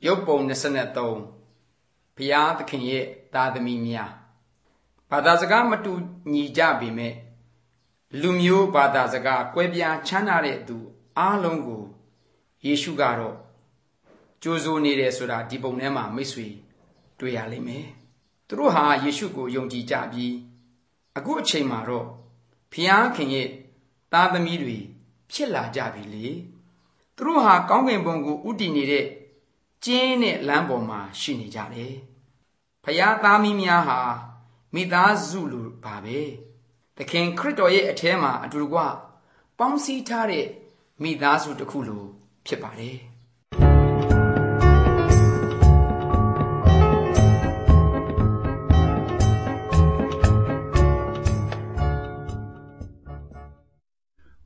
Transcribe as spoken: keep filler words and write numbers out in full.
ရုပ်ပုံ၂၃ဘုရားသခင်ရဲ့သားသမီးများဘာသာစကားမတူညီကြပေမဲ့လူမျိုးဘာသာစကားကွဲပြားခြားနားတဲ့သူအားလုံးကိုယေရှုကတော့ကြိုးစိုးနေတယ်ဆိုတာဒီပုံထဲမှာမိတ်ဆွေတွေ့ရလိမ့်မယ်သူတို့ဟာယေရှုကိုယုံကြည်ကြပြီးအခုအချိန်မှာတော့ဘုရားခင်ရဲ့သားသမီးတွေဖြစ်လာကြပြီလေသူတို့ဟာကောင်းကင်ဘုံကိုဥတည်နေတဲ့ကျင်းတဲ့လမ်းပေါ်မှာရှိနေကြတယ်ဘုရားသားမီးများဟာမိသားစုလိုပါပဲသခင်ခရစ်တော်ရဲ့အထဲမှာအတူတကွပေါင်းစည်းထားတဲ့မိသားစုတစ်ခုလိုဖြစ်ပါတယ်